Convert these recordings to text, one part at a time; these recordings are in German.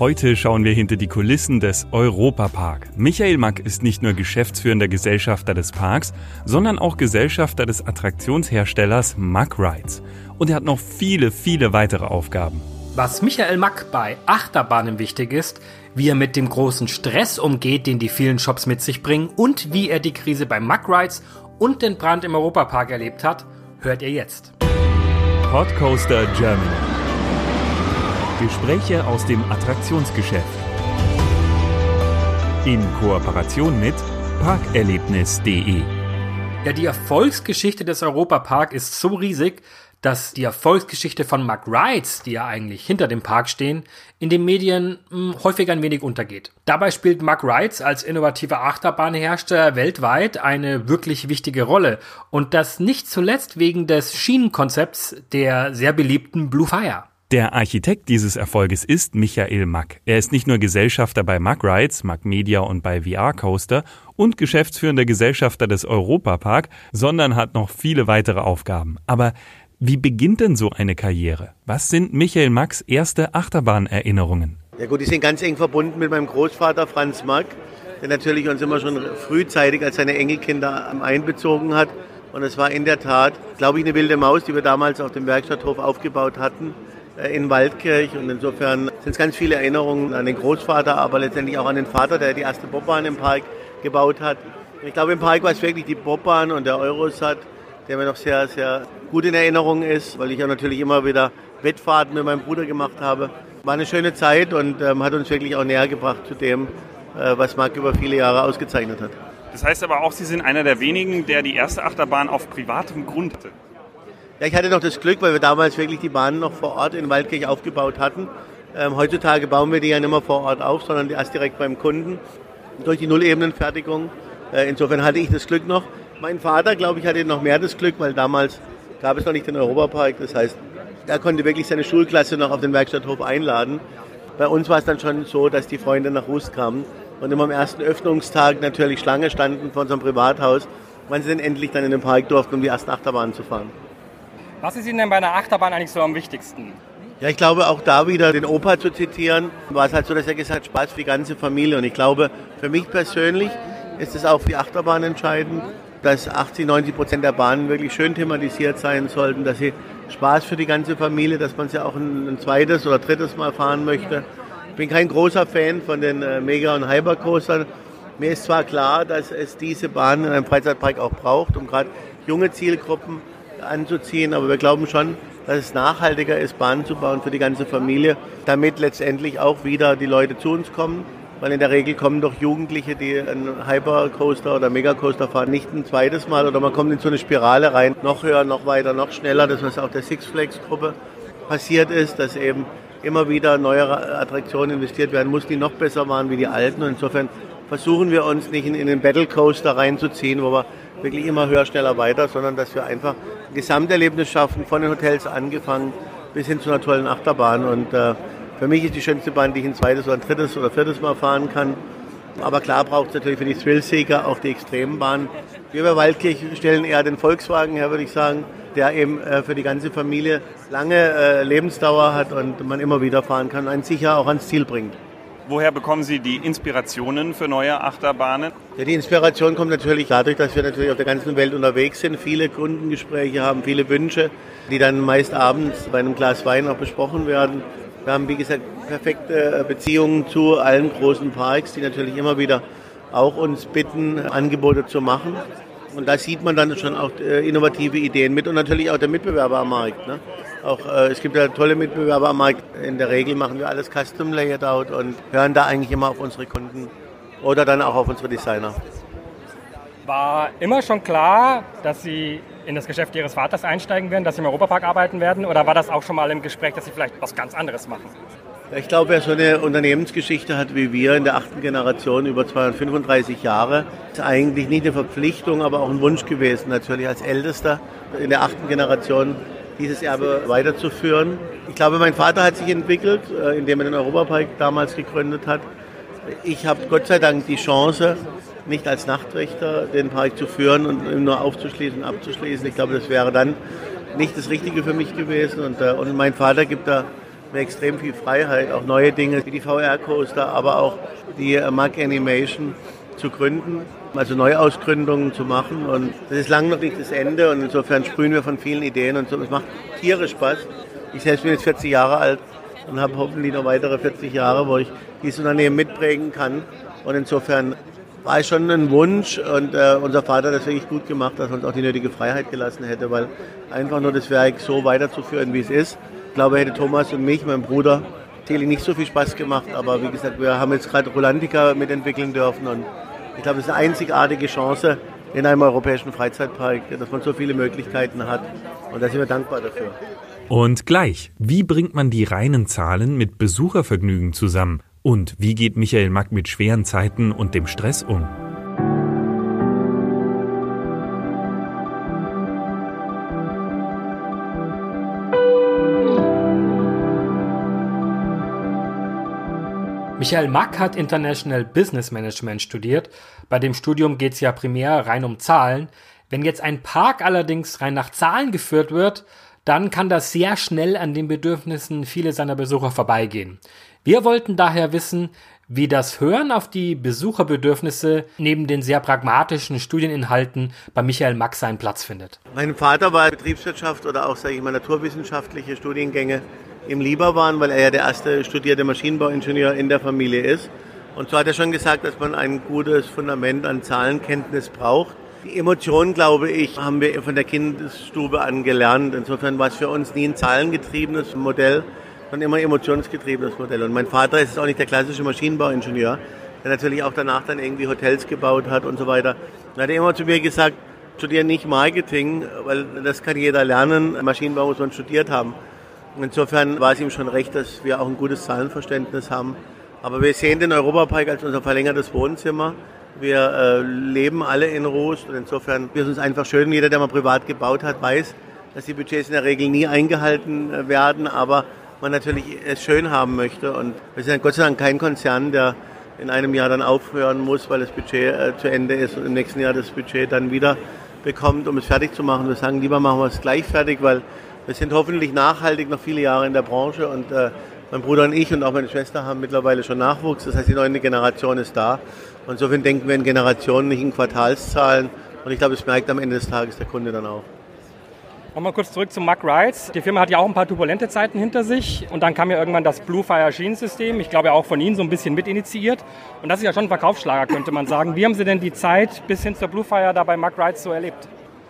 Heute schauen wir hinter die Kulissen des Europa-Park. Michael Mack ist nicht nur geschäftsführender Gesellschafter des Parks, sondern auch Gesellschafter des Attraktionsherstellers Mack Rides. Und er hat noch viele weitere Aufgaben. Was Michael Mack bei Achterbahnen wichtig ist, wie er mit dem großen Stress umgeht, den die vielen Shops mit sich bringen und wie er die Krise bei Mack Rides und den Brand im Europa-Park erlebt hat, hört ihr jetzt. Podcoaster Germany. Gespräche aus dem Attraktionsgeschäft. In Kooperation mit parkerlebnis.de. Ja, die Erfolgsgeschichte des Europa-Park ist so riesig, dass die Erfolgsgeschichte von Mack Rides, die ja eigentlich hinter dem Park stehen, in den Medien häufig ein wenig untergeht. Dabei spielt Mack Rides als innovativer Achterbahnhersteller weltweit eine wirklich wichtige Rolle. Und das nicht zuletzt wegen des Schienenkonzepts der sehr beliebten Blue Fire. Der Architekt dieses Erfolges ist Michael Mack. Er ist nicht nur Gesellschafter bei Mack Rides, Mack Media und bei VR Coaster und geschäftsführender Gesellschafter des Europa-Park, sondern hat noch viele weitere Aufgaben. Aber wie beginnt denn so eine Karriere? Was sind Michael Macks erste Achterbahnerinnerungen? Ja gut, die sind ganz eng verbunden mit meinem Großvater Franz Mack, der natürlich uns immer schon frühzeitig als seine Enkelkinder einbezogen hat. Und es war in der Tat, glaube ich, eine wilde Maus, die wir damals auf dem Werkstatthof aufgebaut hatten in Waldkirch. Und insofern sind es ganz viele Erinnerungen an den Großvater, aber letztendlich auch an den Vater, der die erste Bobbahn im Park gebaut hat. Und ich glaube, im Park war es wirklich die Bobbahn und der Eurosat, der mir noch sehr, sehr gut in Erinnerung ist, weil ich auch natürlich immer wieder Wettfahrten mit meinem Bruder gemacht habe. War eine schöne Zeit und hat uns wirklich auch näher gebracht zu dem, was Mack über viele Jahre ausgezeichnet hat. Das heißt aber auch, Sie sind einer der wenigen, der die erste Achterbahn auf privatem Grund hatte. Ja, ich hatte noch das Glück, weil wir damals wirklich die Bahnen noch vor Ort in Waldkirch aufgebaut hatten. Heutzutage bauen wir die ja nicht mehr vor Ort auf, sondern erst direkt beim Kunden durch die Nullebenenfertigung. Insofern hatte ich das Glück noch. Mein Vater, glaube ich, hatte noch mehr das Glück, weil damals gab es noch nicht den Europapark. Das heißt, er konnte wirklich seine Schulklasse noch auf den Werkstatthof einladen. Bei uns war es dann schon so, dass die Freunde nach Rust kamen und immer am ersten Öffnungstag natürlich Schlange standen vor unserem Privathaus, wann sie denn endlich dann in den Park durften, um die ersten Achterbahnen zu fahren. Was ist Ihnen denn bei einer Achterbahn eigentlich so am wichtigsten? Ja, ich glaube, auch da wieder den Opa zu zitieren, war es halt so, dass er gesagt hat, Spaß für die ganze Familie. Und ich glaube, für mich persönlich ist es auch für die Achterbahn entscheidend, dass 80-90% der Bahnen wirklich schön thematisiert sein sollten, dass sie Spaß für die ganze Familie, dass man sie auch ein zweites oder drittes Mal fahren möchte. Ich bin kein großer Fan von den Mega- und Hypercoastern. Mir ist zwar klar, dass es diese Bahnen in einem Freizeitpark auch braucht, um gerade junge Zielgruppen anzuziehen, aber wir glauben schon, dass es nachhaltiger ist, Bahnen zu bauen für die ganze Familie, damit letztendlich auch wieder die Leute zu uns kommen. Weil in der Regel kommen doch Jugendliche, die einen Hypercoaster oder Megacoaster fahren, nicht ein zweites Mal oder man kommt in so eine Spirale rein, noch höher, noch weiter, noch schneller. Das, was auch der Six Flags Gruppe passiert ist, dass eben immer wieder neuere Attraktionen investiert werden muss, die noch besser waren wie die alten. Und insofern versuchen wir uns nicht in den Battle Coaster reinzuziehen, wo wir wirklich immer höher, schneller, weiter, sondern dass wir einfach ein Gesamterlebnis schaffen, von den Hotels angefangen bis hin zu einer tollen Achterbahn. Und für mich ist die schönste Bahn, die ich ein zweites oder ein drittes oder viertes Mal fahren kann. Aber klar braucht es natürlich für die Thrillseeker auch die extremen Bahnen. Wir bei Waldkirch stellen eher den Volkswagen her, würde ich sagen, der eben für die ganze Familie lange Lebensdauer hat und man immer wieder fahren kann und einen sicher auch ans Ziel bringt. Woher bekommen Sie die Inspirationen für neue Achterbahnen? Ja, die Inspiration kommt natürlich dadurch, dass wir natürlich auf der ganzen Welt unterwegs sind, viele Kundengespräche haben, viele Wünsche, die dann meist abends bei einem Glas Wein auch besprochen werden. Wir haben, wie gesagt, perfekte Beziehungen zu allen großen Parks, die natürlich immer wieder auch uns bitten, Angebote zu machen. Und da sieht man dann schon auch innovative Ideen mit und natürlich auch der Mitbewerber am Markt. Ne? Auch, es gibt ja tolle Mitbewerber am Markt. In der Regel machen wir alles Custom Layout und hören da eigentlich immer auf unsere Kunden oder dann auch auf unsere Designer. War immer schon klar, dass Sie in das Geschäft Ihres Vaters einsteigen werden, dass Sie im Europapark arbeiten werden? Oder war das auch schon mal im Gespräch, dass Sie vielleicht was ganz anderes machen? Ich glaube, wer so eine Unternehmensgeschichte hat wie wir in der 8. Generation über 235 Jahre, ist eigentlich nicht eine Verpflichtung, aber auch ein Wunsch gewesen, natürlich als Ältester in der 8. Generation dieses Erbe weiterzuführen. Ich glaube, mein Vater hat sich entwickelt, indem er den Europapark damals gegründet hat. Ich habe Gott sei Dank die Chance, nicht als Nachtwächter den Park zu führen und ihn nur aufzuschließen und abzuschließen. Ich glaube, das wäre dann nicht das Richtige für mich gewesen. Und mein Vater gibt da mir extrem viel Freiheit, auch neue Dinge wie die VR-Coaster, aber auch die Mack Animation zu gründen, also Neuausgründungen zu machen. Und das ist lange noch nicht das Ende und insofern sprühen wir von vielen Ideen und so. Es macht tierisch Spaß. Ich selbst bin jetzt 40 Jahre alt und habe hoffentlich noch weitere 40 Jahre, wo ich dieses Unternehmen mitprägen kann. Und insofern war es schon ein Wunsch und unser Vater hat das wirklich gut gemacht, dass er uns auch die nötige Freiheit gelassen hätte, weil einfach nur das Werk so weiterzuführen, wie es ist. Ich glaube, hätte Thomas und mich, mein Bruder, Teli nicht so viel Spaß gemacht, aber wie gesagt, wir haben jetzt gerade Rolantica mitentwickeln dürfen und ich glaube, das ist eine einzigartige Chance in einem europäischen Freizeitpark, dass man so viele Möglichkeiten hat und da sind wir dankbar dafür. Und gleich, wie bringt man die reinen Zahlen mit Besuchervergnügen zusammen? Und wie geht Michael Mack mit schweren Zeiten und dem Stress um? Michael Mack hat International Business Management studiert. Bei dem Studium geht es ja primär rein um Zahlen. Wenn jetzt ein Park allerdings rein nach Zahlen geführt wird, dann kann das sehr schnell an den Bedürfnissen vieler seiner Besucher vorbeigehen. Wir wollten daher wissen, wie das Hören auf die Besucherbedürfnisse neben den sehr pragmatischen Studieninhalten bei Michael Mack seinen Platz findet. Mein Vater war Betriebswirtschaft oder auch, sage ich mal, naturwissenschaftliche Studiengänge im Lieber waren, weil er ja der erste studierte Maschinenbauingenieur in der Familie ist. Und so hat er schon gesagt, dass man ein gutes Fundament an Zahlenkenntnis braucht. Die Emotionen, glaube ich, haben wir von der Kindesstube an gelernt. Insofern war es für uns nie ein zahlengetriebenes Modell, sondern immer ein emotionsgetriebenes Modell. Und mein Vater ist auch nicht der klassische Maschinenbauingenieur, der natürlich auch danach dann irgendwie Hotels gebaut hat und so weiter. Und hat er immer zu mir gesagt, studiere nicht Marketing, weil das kann jeder lernen. Maschinenbau muss man studiert haben. Insofern war es ihm schon recht, dass wir auch ein gutes Zahlenverständnis haben. Aber wir sehen den Europapark als unser verlängertes Wohnzimmer. Wir leben alle in Rust und insofern ist es uns einfach schön. Jeder, der mal privat gebaut hat, weiß, dass die Budgets in der Regel nie eingehalten werden, aber man natürlich es schön haben möchte. Und wir sind Gott sei Dank kein Konzern, der in einem Jahr dann aufhören muss, weil das Budget zu Ende ist und im nächsten Jahr das Budget dann wieder bekommt, um es fertig zu machen. Wir sagen, lieber machen wir es gleich fertig, weil wir sind hoffentlich nachhaltig noch viele Jahre in der Branche und mein Bruder und ich und auch meine Schwester haben mittlerweile schon Nachwuchs. Das heißt, die neue Generation ist da. Und insofern denken wir in Generationen, nicht in Quartalszahlen. Und ich glaube, es merkt am Ende des Tages der Kunde dann auch. Nochmal kurz zurück zu Mack Rides. Die Firma hat ja auch ein paar turbulente Zeiten hinter sich. Und dann kam ja irgendwann das Bluefire Schienensystem. Ich glaube ja auch von Ihnen so ein bisschen mitinitiiert. Und das ist ja schon ein Verkaufsschlager, könnte man sagen. Wie haben Sie denn die Zeit bis hin zur Bluefire da bei Mack Rides so erlebt?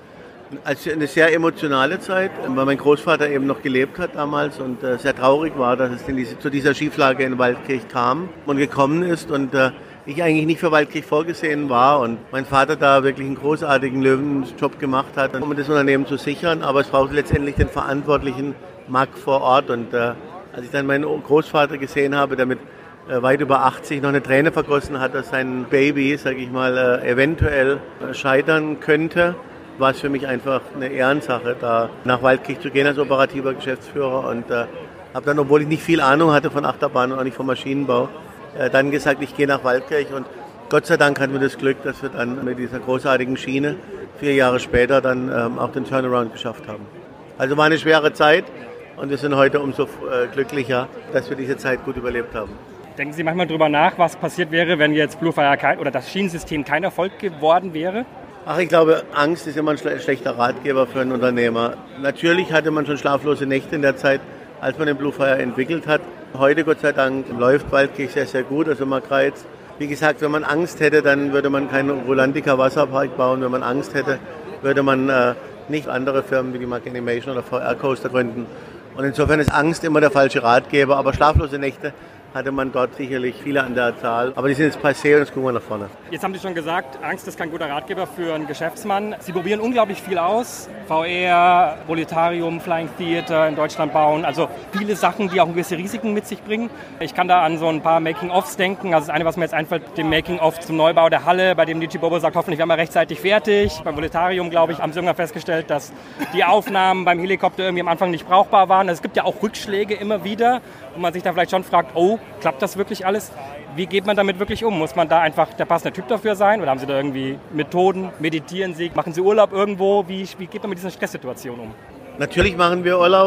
Also eine sehr emotionale Zeit, weil mein Großvater eben noch gelebt hat damals und sehr traurig war, dass es zu dieser Schieflage in Waldkirch kam und gekommen ist und ich eigentlich nicht für Waldkirch vorgesehen war und mein Vater da wirklich einen großartigen Löwenjob gemacht hat, um das Unternehmen zu sichern, aber es braucht letztendlich den verantwortlichen Mack vor Ort und als ich dann meinen Großvater gesehen habe, der mit weit über 80 noch eine Träne vergossen hat, dass sein Baby, sage ich mal, eventuell scheitern könnte, war es für mich einfach eine Ehrensache, da nach Waldkirch zu gehen als operativer Geschäftsführer und habe dann, obwohl ich nicht viel Ahnung hatte von Achterbahn und auch nicht vom Maschinenbau, dann gesagt, ich gehe nach Waldkirch und Gott sei Dank hatten wir das Glück, dass wir dann mit dieser großartigen Schiene 4 Jahre später dann auch den Turnaround geschafft haben. Also war eine schwere Zeit und wir sind heute umso glücklicher, dass wir diese Zeit gut überlebt haben. Denken Sie manchmal drüber nach, was passiert wäre, wenn jetzt Bluefire oder das Schienensystem kein Erfolg geworden wäre? Ach, ich glaube, Angst ist immer ein schlechter Ratgeber für einen Unternehmer. Natürlich hatte man schon schlaflose Nächte in der Zeit, als man den Bluefire entwickelt hat. Heute, Gott sei Dank, läuft Waldkirch sehr, sehr gut. Also Mack Rides, wie gesagt, wenn man Angst hätte, dann würde man keinen Rolantica Wasserpark bauen. Wenn man Angst hätte, würde man nicht andere Firmen wie die Mack Animation oder VR Coaster gründen. Und insofern ist Angst immer der falsche Ratgeber. Aber schlaflose Nächte hatte man dort sicherlich viele an der Zahl. Aber die sind jetzt passé und jetzt gucken wir nach vorne. Jetzt haben Sie schon gesagt, Angst ist kein guter Ratgeber für einen Geschäftsmann. Sie probieren unglaublich viel aus. VR, Voletarium, Flying Theater in Deutschland bauen. Also viele Sachen, die auch gewisse Risiken mit sich bringen. Ich kann da an so ein paar Making-ofs denken. Also das eine, was mir jetzt einfällt, dem Making-of zum Neubau der Halle, bei dem Nichi Bobo sagt, hoffentlich werden wir rechtzeitig fertig. Beim Voletarium, glaube ich, haben sie irgendwann festgestellt, dass die Aufnahmen beim Helikopter irgendwie am Anfang nicht brauchbar waren. Also es gibt ja auch Rückschläge immer wieder, wo man sich da vielleicht schon fragt, oh, klappt das wirklich alles? Wie geht man damit wirklich um? Muss man da einfach der passende Typ dafür sein? Oder haben Sie da irgendwie Methoden? Meditieren Sie? Machen Sie Urlaub irgendwo? Wie geht man mit dieser Stresssituation um? Natürlich machen wir Urlaub,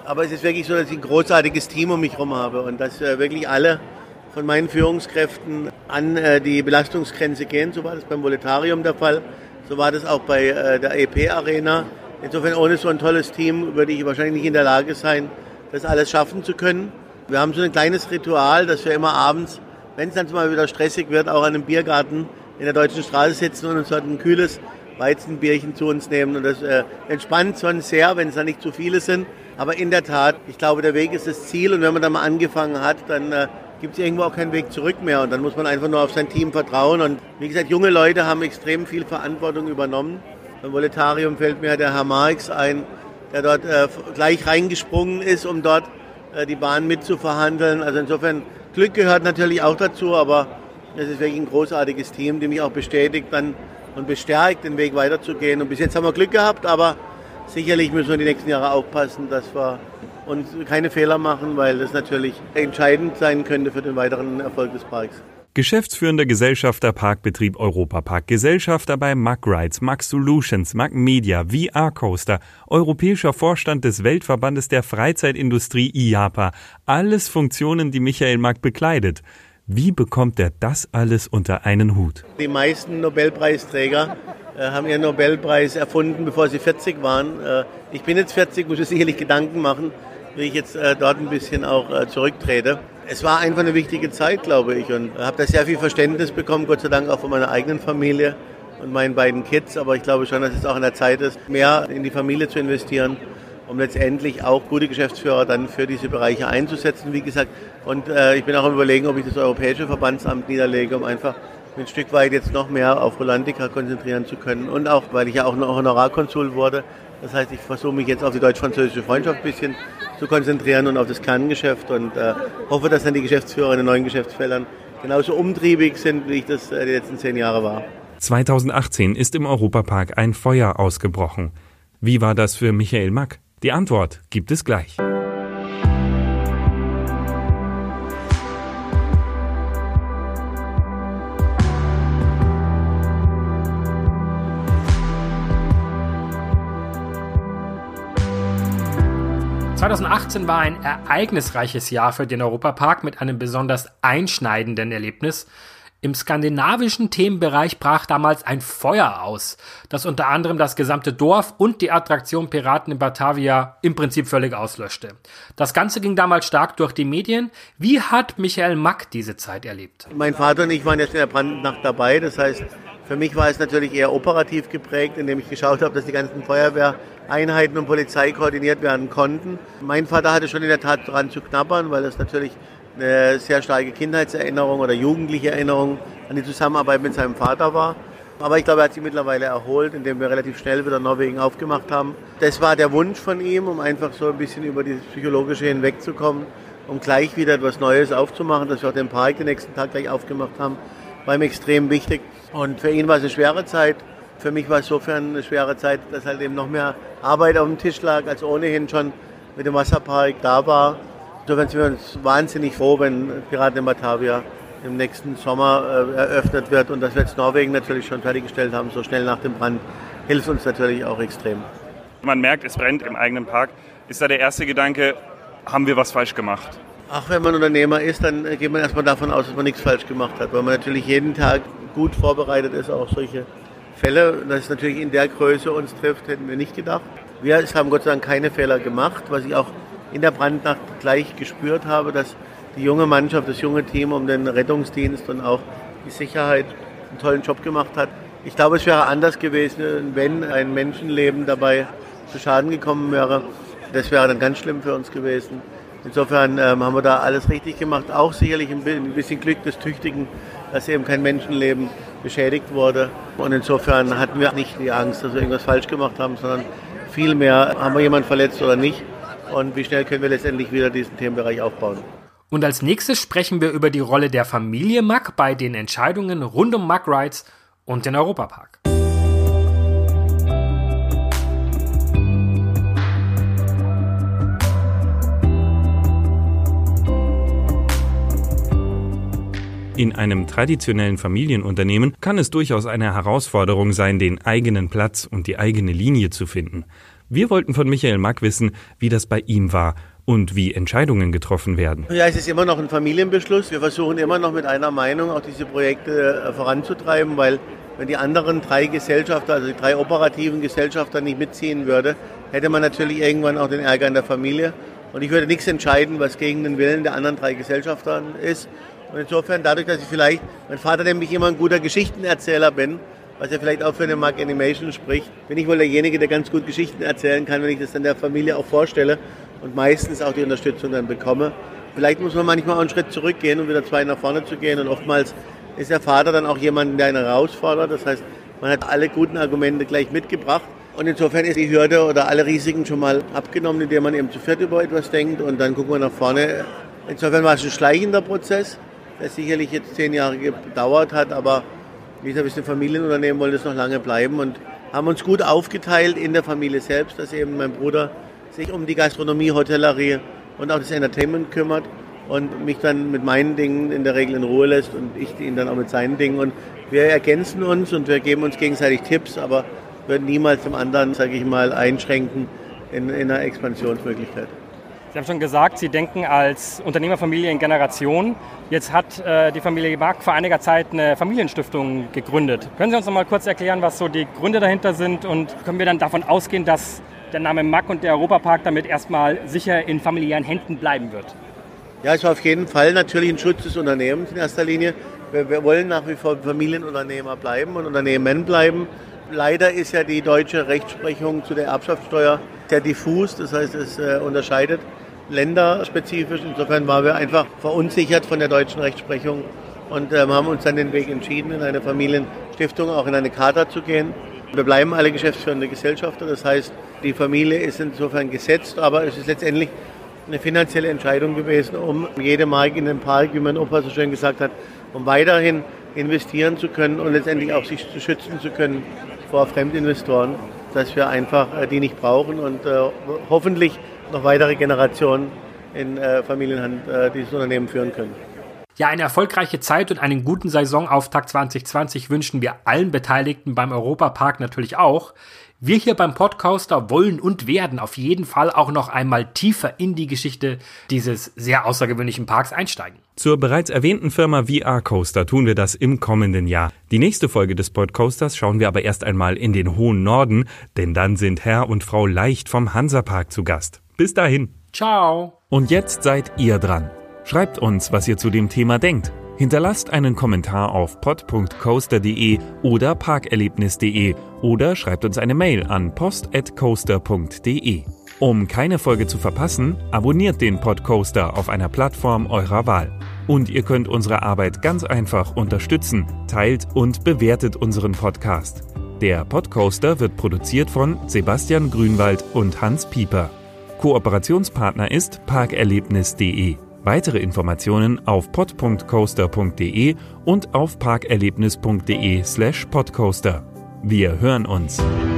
Aber es ist wirklich so, dass ich ein großartiges Team um mich herum habe und dass wirklich alle von meinen Führungskräften an die Belastungsgrenze gehen. So war das beim Voletarium der Fall, so war das auch bei der EP-Arena. Insofern ohne so ein tolles Team würde ich wahrscheinlich nicht in der Lage sein, das alles schaffen zu können. Wir haben so ein kleines Ritual, dass wir immer abends, wenn es dann mal wieder stressig wird, auch an einem Biergarten in der Deutschen Straße sitzen und uns dort ein kühles Weizenbierchen zu uns nehmen. Und das entspannt schon sehr, wenn es dann nicht zu viele sind. Aber in der Tat, ich glaube, der Weg ist das Ziel. Und wenn man dann mal angefangen hat, dann gibt es irgendwo auch keinen Weg zurück mehr. Und dann muss man einfach nur auf sein Team vertrauen. Und wie gesagt, junge Leute haben extrem viel Verantwortung übernommen. Beim Voletarium fällt mir der Herr Marx ein, der dort gleich reingesprungen ist, um dort die Bahn mitzuverhandeln. Also insofern, Glück gehört natürlich auch dazu, aber es ist wirklich ein großartiges Team, die mich auch bestätigt dann und bestärkt, den Weg weiterzugehen. Und bis jetzt haben wir Glück gehabt, aber sicherlich müssen wir die nächsten Jahre aufpassen, dass wir uns keine Fehler machen, weil das natürlich entscheidend sein könnte für den weiteren Erfolg des Parks. Geschäftsführender Gesellschafter Parkbetrieb Europapark, Gesellschafter bei Mack Rides, Mack Solutions, Mack Media, VR Coaster, europäischer Vorstand des Weltverbandes der Freizeitindustrie IAPA. Alles Funktionen, die Michael Mack bekleidet. Wie bekommt er das alles unter einen Hut? Die meisten Nobelpreisträger haben ihren Nobelpreis erfunden, bevor sie 40 waren. Ich bin jetzt 40, muss ich sicherlich Gedanken machen, wie ich jetzt dort ein bisschen auch zurücktrete. Es war einfach eine wichtige Zeit, glaube ich, und habe da sehr viel Verständnis bekommen, Gott sei Dank auch von meiner eigenen Familie und meinen beiden Kids. Aber ich glaube schon, dass es auch an der Zeit ist, mehr in die Familie zu investieren, um letztendlich auch gute Geschäftsführer dann für diese Bereiche einzusetzen, wie gesagt. Und ich bin auch am Überlegen, ob ich das Europäische Verbandsamt niederlege, um einfach ein Stück weit jetzt noch mehr auf Rolantica konzentrieren zu können. Und auch, weil ich ja auch noch Honorarkonsul wurde. Das heißt, ich versuche mich jetzt auf die deutsch-französische Freundschaft ein bisschen zu konzentrieren und auf das Kerngeschäft und hoffe, dass dann die Geschäftsführer in den neuen Geschäftsfeldern genauso umtriebig sind, wie ich das die letzten 10 Jahre war. 2018 ist im Europapark ein Feuer ausgebrochen. Wie war das für Michael Mack? Die Antwort gibt es gleich. (2018) war ein ereignisreiches Jahr für den Europapark mit einem besonders einschneidenden Erlebnis. Im skandinavischen Themenbereich brach damals ein Feuer aus, das unter anderem das gesamte Dorf und die Attraktion Piraten in Batavia im Prinzip völlig auslöschte. Das Ganze ging damals stark durch die Medien. Wie hat Michael Mack diese Zeit erlebt? Mein Vater und ich waren jetzt in der Brandnacht dabei, das heißt, für mich war es natürlich eher operativ geprägt, indem ich geschaut habe, dass die ganzen Feuerwehreinheiten und Polizei koordiniert werden konnten. Mein Vater hatte schon in der Tat daran zu knabbern, weil das natürlich eine sehr starke Kindheitserinnerung oder jugendliche Erinnerung an die Zusammenarbeit mit seinem Vater war. Aber ich glaube, er hat sich mittlerweile erholt, indem wir relativ schnell wieder Norwegen aufgemacht haben. Das war der Wunsch von ihm, um einfach so ein bisschen über dieses Psychologische hinwegzukommen, um gleich wieder etwas Neues aufzumachen, dass wir auch den Park den nächsten Tag gleich aufgemacht haben, war ihm extrem wichtig. Und für ihn war es eine schwere Zeit. Für mich war es insofern eine schwere Zeit, dass halt eben noch mehr Arbeit auf dem Tisch lag, als ohnehin schon mit dem Wasserpark da war. Insofern sind wir uns wahnsinnig froh, wenn Piraten in Batavia im nächsten Sommer eröffnet wird. Und dass wir jetzt Norwegen natürlich schon fertiggestellt haben, so schnell nach dem Brand, hilft uns natürlich auch extrem. Man merkt, es brennt im eigenen Park. Ist da der erste Gedanke, haben wir was falsch gemacht? Ach, wenn man Unternehmer ist, dann geht man erstmal davon aus, dass man nichts falsch gemacht hat, weil man natürlich jeden Tag gut vorbereitet ist auf solche Fälle. Dass es natürlich in der Größe uns trifft, hätten wir nicht gedacht. Wir haben Gott sei Dank keine Fehler gemacht, was ich auch in der Brandnacht gleich gespürt habe, dass die junge Mannschaft, das junge Team um den Rettungsdienst und auch die Sicherheit einen tollen Job gemacht hat. Ich glaube, es wäre anders gewesen, wenn ein Menschenleben dabei zu Schaden gekommen wäre. Das wäre dann ganz schlimm für uns gewesen. Insofern haben wir da alles richtig gemacht. Auch sicherlich ein bisschen Glück des Tüchtigen, dass eben kein Menschenleben beschädigt wurde. Und insofern hatten wir nicht die Angst, dass wir irgendwas falsch gemacht haben, sondern vielmehr, haben wir jemanden verletzt oder nicht? Und wie schnell können wir letztendlich wieder diesen Themenbereich aufbauen? Und als nächstes sprechen wir über die Rolle der Familie Mack bei den Entscheidungen rund um Mack Rides und den Europapark. In einem traditionellen Familienunternehmen kann es durchaus eine Herausforderung sein, den eigenen Platz und die eigene Linie zu finden. Wir wollten von Michael Mack wissen, wie das bei ihm war und wie Entscheidungen getroffen werden. Ja, es ist immer noch ein Familienbeschluss. Wir versuchen immer noch mit einer Meinung auch diese Projekte voranzutreiben, weil wenn die anderen 3 Gesellschafter, also die 3 operativen Gesellschafter nicht mitziehen würde, hätte man natürlich irgendwann auch den Ärger in der Familie. Und ich würde nichts entscheiden, was gegen den Willen der anderen 3 Gesellschafter ist. Und insofern, dadurch, dass ich vielleicht, mein Vater nämlich immer ein guter Geschichtenerzähler bin, was ja vielleicht auch für eine Mack Animation spricht, bin ich wohl derjenige, der ganz gut Geschichten erzählen kann, wenn ich das dann der Familie auch vorstelle und meistens auch die Unterstützung dann bekomme. Vielleicht muss man manchmal auch einen Schritt zurückgehen, um wieder 2 nach vorne zu gehen. Und oftmals ist der Vater dann auch jemand, der ihn herausfordert. Das heißt, man hat alle guten Argumente gleich mitgebracht. Und insofern ist die Hürde oder alle Risiken schon mal abgenommen, indem man eben zu viert über etwas denkt und dann gucken wir nach vorne. Insofern war es ein schleichender Prozess, der sicherlich jetzt 10 Jahre gedauert hat, aber wie gesagt, wir sind ein Familienunternehmen, wollen das noch lange bleiben und haben uns gut aufgeteilt in der Familie selbst, dass eben mein Bruder sich um die Gastronomie, Hotellerie und auch das Entertainment kümmert und mich dann mit meinen Dingen in der Regel in Ruhe lässt und ich ihn dann auch mit seinen Dingen. Und wir ergänzen uns und wir geben uns gegenseitig Tipps, aber würden niemals dem anderen, sage ich mal, einschränken in einer Expansionsmöglichkeit. Sie haben schon gesagt, Sie denken als Unternehmerfamilie in Generation. Jetzt hat die Familie Mack vor einiger Zeit eine Familienstiftung gegründet. Können Sie uns noch mal kurz erklären, was so die Gründe dahinter sind? Und können wir dann davon ausgehen, dass der Name Mack und der Europapark damit erstmal sicher in familiären Händen bleiben wird? Ja, es war auf jeden Fall natürlich ein Schutz des Unternehmens in erster Linie. Wir wollen nach wie vor Familienunternehmer bleiben und Unternehmen bleiben. Leider ist ja die deutsche Rechtsprechung zu der Erbschaftssteuer sehr diffus, das heißt, es unterscheidet länderspezifisch. Insofern waren wir einfach verunsichert von der deutschen Rechtsprechung und haben uns dann den Weg entschieden, in eine Familienstiftung, auch in eine Charta zu gehen. Wir bleiben alle geschäftsführende Gesellschafter, das heißt, die Familie ist insofern gesetzt, aber es ist letztendlich eine finanzielle Entscheidung gewesen, um jede Mark in den Park, wie mein Opa so schön gesagt hat, um weiterhin investieren zu können und letztendlich auch sich zu schützen zu können vor Fremdinvestoren, dass wir einfach die nicht brauchen und hoffentlich noch weitere Generationen in Familienhand dieses Unternehmen führen können. Ja, eine erfolgreiche Zeit und einen guten Saisonauftakt 2020 wünschen wir allen Beteiligten beim Europapark natürlich auch. Wir hier beim Podcaster wollen und werden auf jeden Fall auch noch einmal tiefer in die Geschichte dieses sehr außergewöhnlichen Parks einsteigen. Zur bereits erwähnten Firma VR Coaster tun wir das im kommenden Jahr. Die nächste Folge des Podcoasters schauen wir aber erst einmal in den hohen Norden, denn dann sind Herr und Frau Leicht vom Hansapark zu Gast. Bis dahin. Ciao. Und jetzt seid ihr dran. Schreibt uns, was ihr zu dem Thema denkt. Hinterlasst einen Kommentar auf pod.coaster.de oder parkerlebnis.de oder schreibt uns eine Mail an post@coaster.de. Um keine Folge zu verpassen, abonniert den Podcoaster auf einer Plattform eurer Wahl. Und ihr könnt unsere Arbeit ganz einfach unterstützen. Teilt und bewertet unseren Podcast. Der Podcoaster wird produziert von Sebastian Grünwald und Hans Pieper. Kooperationspartner ist parkerlebnis.de. Weitere Informationen auf pod.coaster.de und auf parkerlebnis.de/podcoaster. Wir hören uns.